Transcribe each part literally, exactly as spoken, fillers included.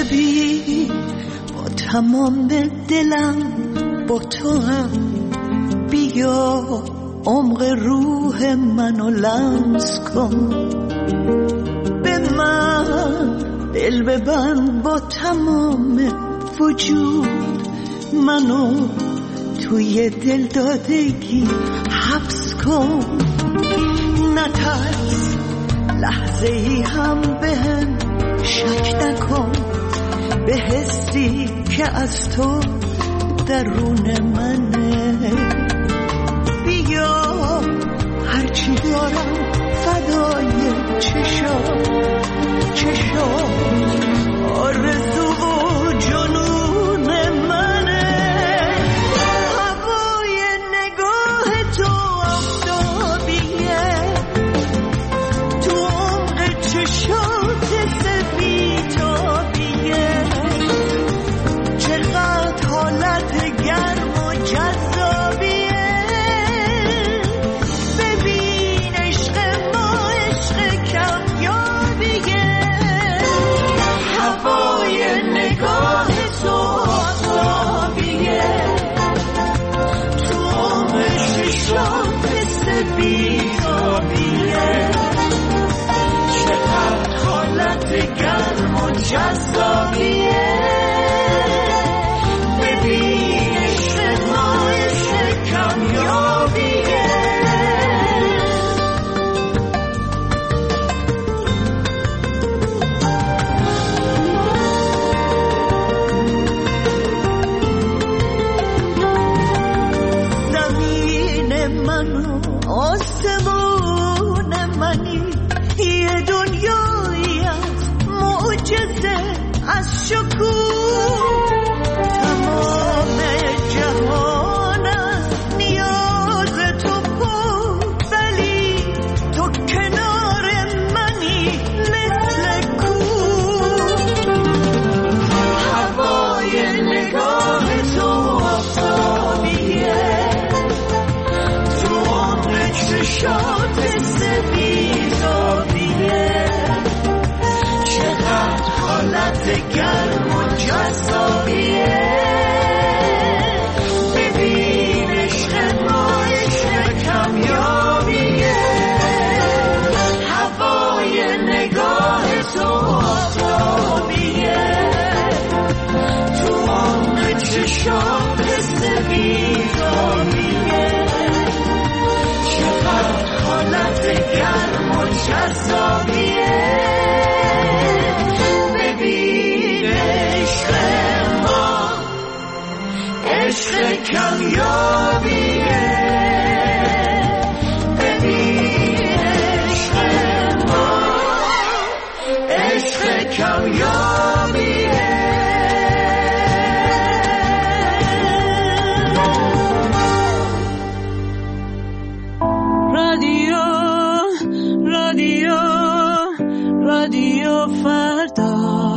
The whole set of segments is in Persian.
ببین با تمام دلم با تو هم، بیا عمق روح منو لمس کن، به من دل ببند با تمام وجود، منو توی دل دادگی حبس کن، نترس لحظه ای هم بهم شک نکن، به حسی که از تو درون منه، بیا هرچی دارم فدای چشام چشام، آرزو و جنون منه، هوای نگاه تو آفتابیه، تو عمق چشات سفیدابیه، چقدر حالت گرم و جذابیه، ببین عشق ما عشق کمیابیه، هوای نگاه تو آفتابیه، تو عمق چشات سفیدابیه، چقدر حالت گرم و جذابیه، ببین عشق ما عشق کمیابیه. زمین من و آسمون منی، یه دنیایی از معجزه از شکوه، تمام جهان از نیاز تو پر، ولی تو کنار منی مثل کوه، هوای نگاه تو آفتابیه، تو عمق چشات سفیدابیه، چقدر حالت گرم و جذابیه، ببین عشق ما عشق کمیابیه، هوای نگاه تو آفتابیه، تو عمق چشات سفیدابیه، چقدر حالت گرم و جذابیه، ببین عشق ما عشق کمیابیه، ببین عشق ما عشق کمیابیه. رادیو رادیو رادیو فردا،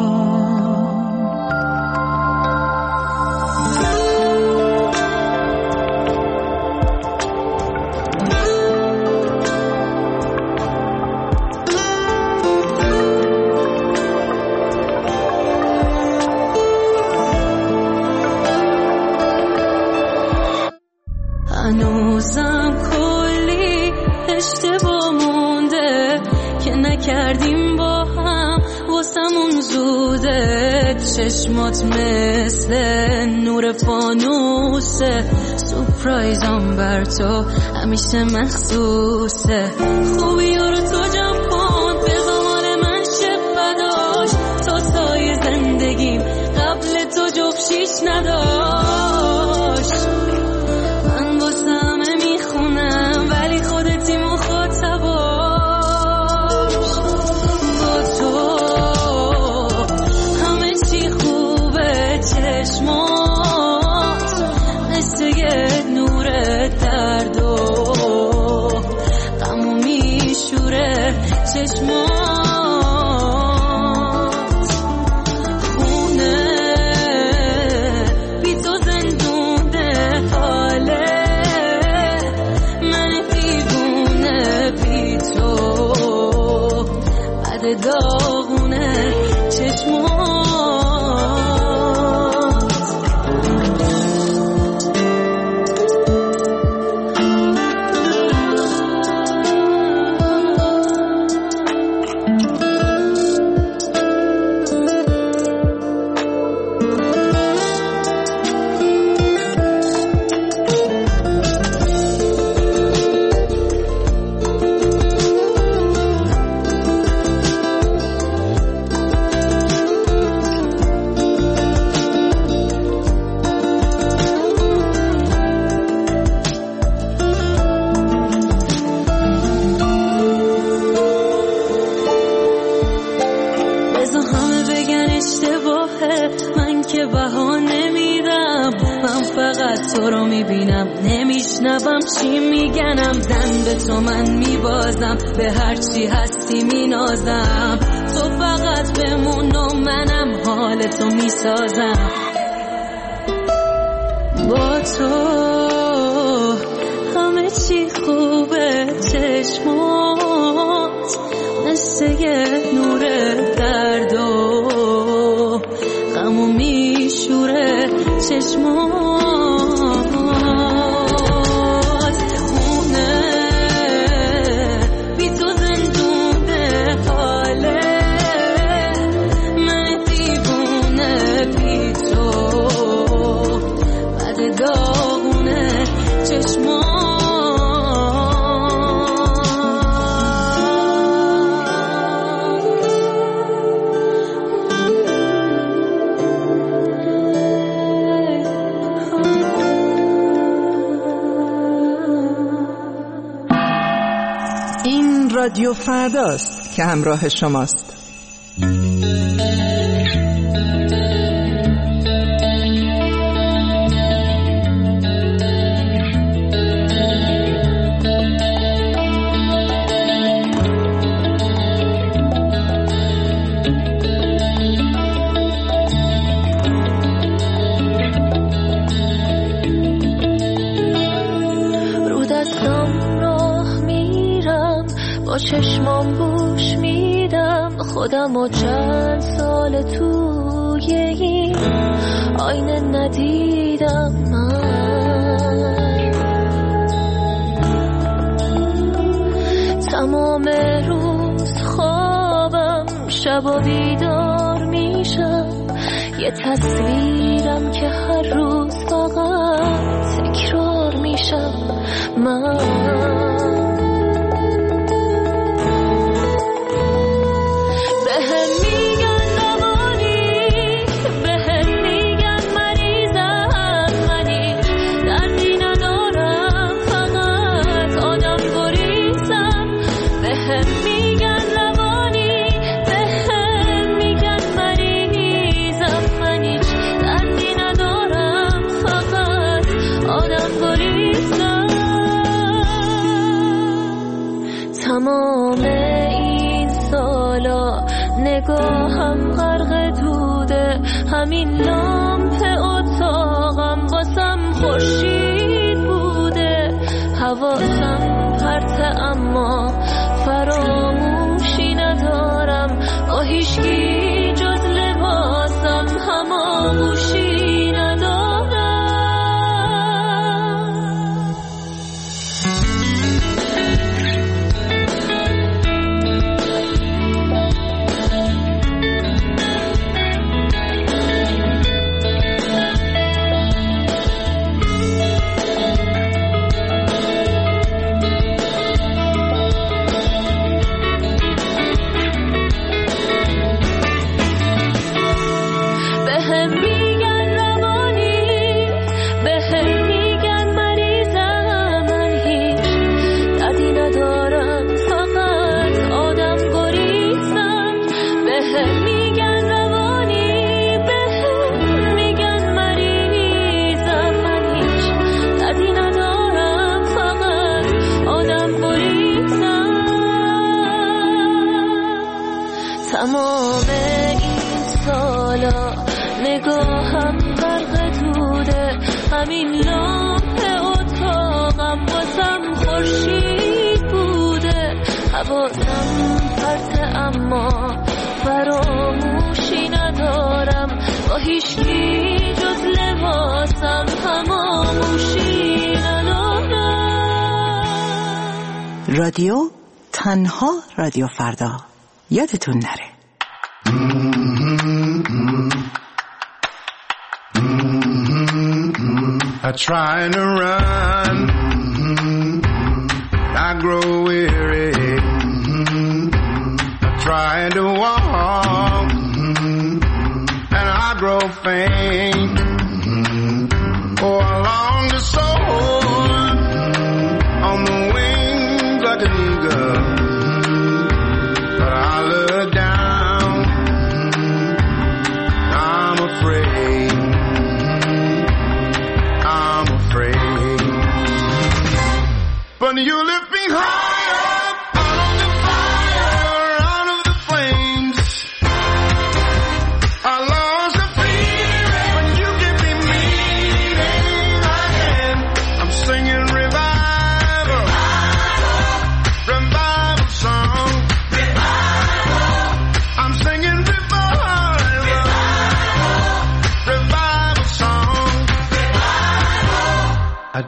هنوزم کلی اشتباه مونده که نکردیم با هم، واسمون زوده، چشمات مثل نور فانوسه، سورپرایزم بر تو همیشه مخصوصه، خوبی رو تو جمع کن بذار مال من شه بداش، تا تای زندگیم قبل تو جفشیش نداشت، من واسه همه میخونم ولی خودتی مخاطباش، با تو همه چی خوبه، چشمات مثل یه نور درد و غمو میشوره، چشمات خونه بی تو زندونه، حاله من دیوونه بی تو بد داغونه، چشمات که بهانه میدم، من فقط تو رو میبینم، نمیشنوم چی میگنم، زن به تو من میبازم، به هر چی هستی مینازم، تو فقط بمون و منم حال تو میسازم. با تو همه چی خوبه، چشمات مثل یه نور درد و غمو میشوره، چشمات خونه بی تو زندونه، حاله من دیوونه بی تو، بعد داغونه چشمات. رادیو فرداست که همراه شماست. چشمام گوش میدم خودم و چند سال توی این آینه ندیدم من، تمام روز خوابم، شب بیدار میشم، یه تصویرم که هر روز فقط تکرار میشم من. تمام این سالا نگاهم غرق دوده، همین لامپ اتاقم واسم خورشید بوده، حواسم پرته اما فراموشی ندارم، با هیچکی جز لباسم هماغوشی ندارم. تمام این سالا نگاهم غرق دوده، همین لامپ اتاقم واسم خورشید بوده، حواسم پرته اما فراموشی ندارم، با هیچکی جز لباسم هماغوشی ندارم. رادیو تنها رادیو فردا، یادتون نره. I try to run, I grow weary, I try to walk, and I grow faint. Oh, I long to soar on the wings like an eagle, but I look down, I'm afraid.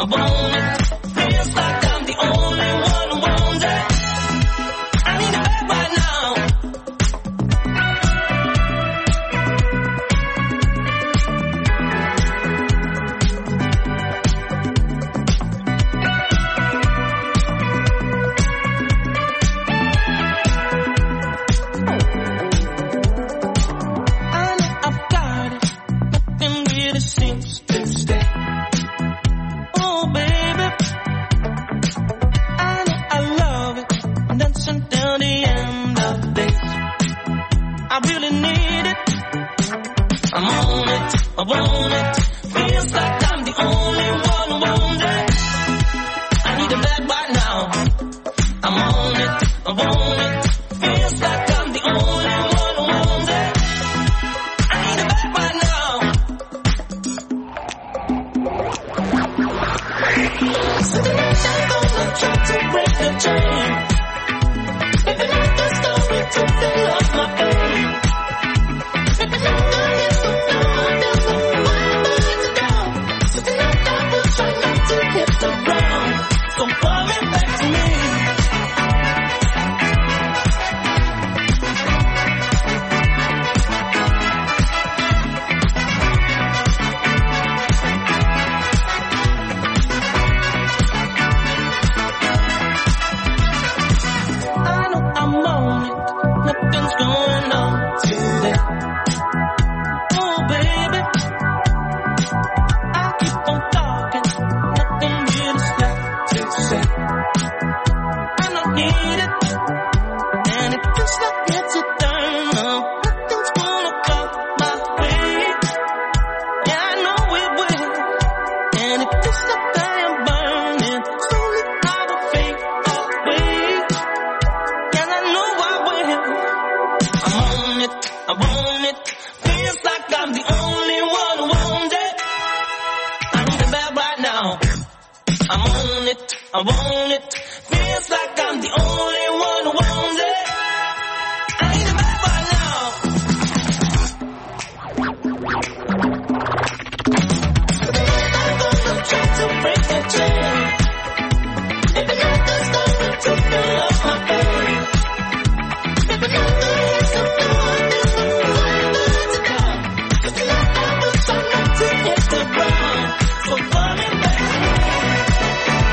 I want it. Feels like I'm the only one who wants it. I need it back right now. I know I've got it. Nothing really seems to stay. Oh, baby. I know I love it. I'm dancing till the end of days. I really need it. I'm on it. I want it. Feels like I'm the only one who wants it. I need it back right now. I'm on it. I want it. Feels like I'm the only one who wants it. I need it back right now. So tonight I'm gonna try to break the chain. Living out the story to fill up my pain. Living out the years of love, there's no fire to down. So tonight I will try not to hit the ground. So pull me back to me. I know I'm on it. Nothing's going on today. Oh, baby. I keep on talking. Nothing really left to say. I don't need it. And it feels like it's a turn up. Nothing's gonna come my way. Yeah, I know it will. And it feels like I am burning. Slowly I will fade away. And I know I will. I'm on it, I want it. Feels like I'm the only one who wants it. I need it back right now. I'm on it, I want it. Feels like I'm the only one who wants it. I need it back right now. I'm gonna try to break the chain.